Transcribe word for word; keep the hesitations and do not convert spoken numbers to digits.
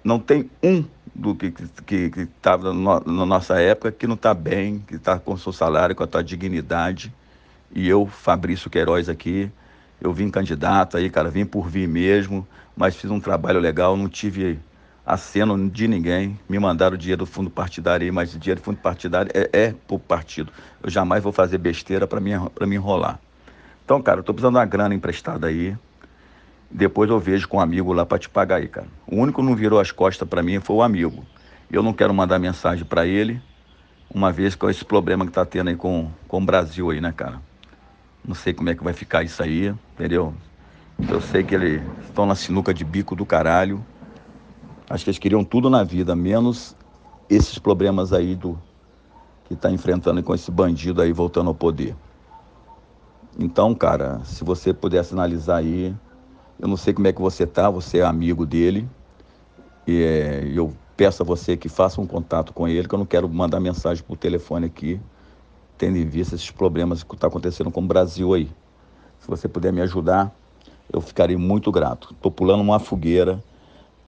não tem um do que que que estava no, na nossa época que não está bem, que está com o seu salário, com a tua dignidade. E eu, Fabrício Queiroz aqui, eu vim candidato aí, cara, vim por vir mesmo, mas fiz um trabalho legal, não tive aceno de ninguém. Me mandaram dinheiro do fundo partidário aí, mas dinheiro do fundo partidário é, é pro partido. Eu jamais vou fazer besteira para me, pra me enrolar. Então, cara, eu tô precisando de uma grana emprestada aí. Depois eu vejo com um amigo lá para te pagar aí, cara. O único que não virou as costas para mim foi o amigo. Eu não quero mandar mensagem para ele, uma vez com esse problema que tá tendo aí com, com o Brasil aí, né, cara? Não sei como é que vai ficar isso aí, entendeu? Eu sei que eles estão na sinuca de bico do caralho. Acho que eles queriam tudo na vida, menos esses problemas aí do que tá enfrentando com esse bandido aí voltando ao poder. Então, cara, se você pudesse analisar aí, eu não sei como é que você tá, você é amigo dele, e é, eu peço a você que faça um contato com ele, que eu não quero mandar mensagem por telefone aqui, tendo em vista esses problemas que estão acontecendo com o Brasil aí. Se você puder me ajudar, eu ficarei muito grato. Estou pulando uma fogueira